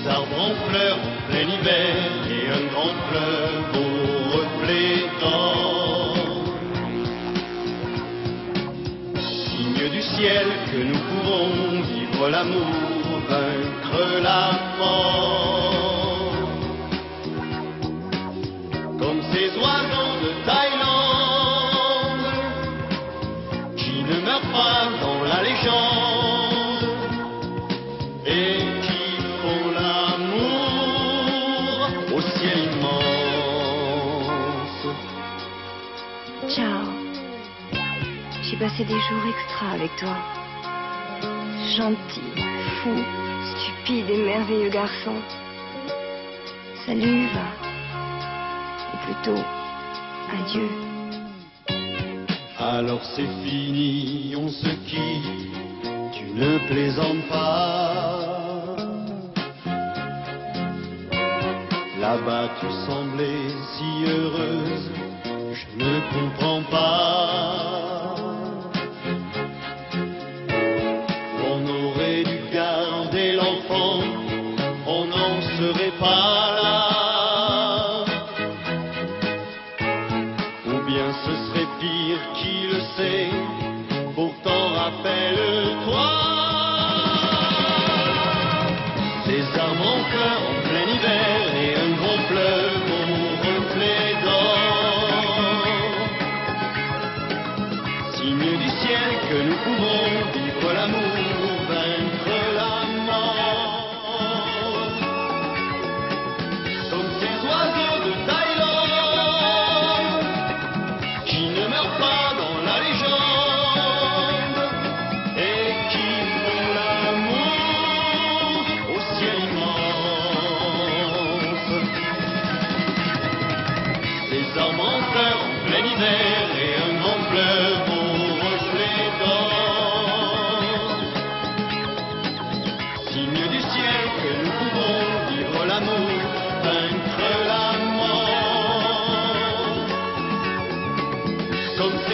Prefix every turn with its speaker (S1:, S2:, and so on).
S1: arbres en fleurs en plein hiver et un grand fleuve au reflet d'or. Signe du ciel que nous pouvons vivre l'amour, vaincre la mort. Comme ces oiseaux de Thaïlande qui ne meurent pas dans la légende et qui font l'amour au ciel immense.
S2: Ciao. J'ai passé des jours extra avec toi. Gentil, fou, stupide et merveilleux garçon. Salut, va. Ou plutôt, adieu.
S1: Alors c'est fini, on se quitte, tu ne plaisantes pas. Là-bas tu semblais si heureuse, je ne comprends pas. On aurait dû garder l'enfant, on n'en serait pas là. Ou bien ce serait pire, qui le sait, pourtant rappelle-toi. Des arbres en fleurs en plein hiver et un grand fleuve au reflet d'or. Signe du ciel que nous pouvons vivre l'amour, vaincre la mort. Comme ces oiseaux de Thaïlande qui ne meurent pas dans la légende et qui font l'amour au ciel immense. Des arbres en fleurs en plein hiver et un grand fleuve au reflet d'or. Signe du ciel que nous pouvons vivre l'amour, vaincre la mort. Comme